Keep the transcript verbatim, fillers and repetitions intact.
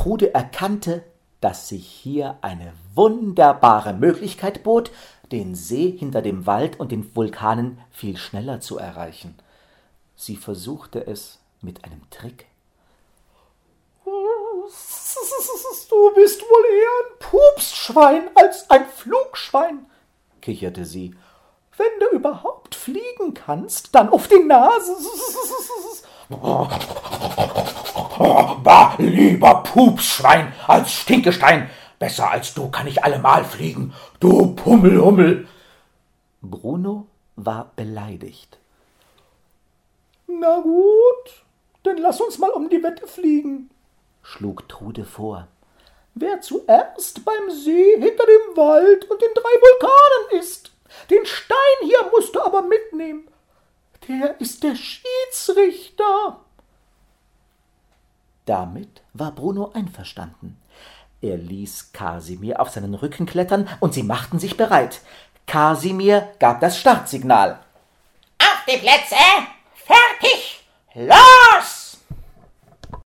Trude erkannte, dass sich hier eine wunderbare Möglichkeit bot, den See hinter dem Wald und den Vulkanen viel schneller zu erreichen. Sie versuchte es mit einem Trick. »Du bist wohl eher ein Pupsschwein als ein Flugschwein«, kicherte sie. »Wenn du überhaupt fliegen kannst, dann auf die Nase.« »Bah, lieber Pupsschwein als Stinkestein. Besser als du kann ich allemal fliegen, du Pummelhummel.« Bruno war beleidigt. »Na gut, dann lass uns mal um die Wette fliegen«, schlug Trude vor. »Wer zuerst beim See hinter dem Wald und den drei Vulkanen ist. Den Stein hier musst du aber mitnehmen. Der ist der Schiedsrichter.« Damit war Bruno einverstanden. Er ließ Kasimir auf seinen Rücken klettern und sie machten sich bereit. Kasimir gab das Startsignal. »Auf die Plätze, fertig, los!«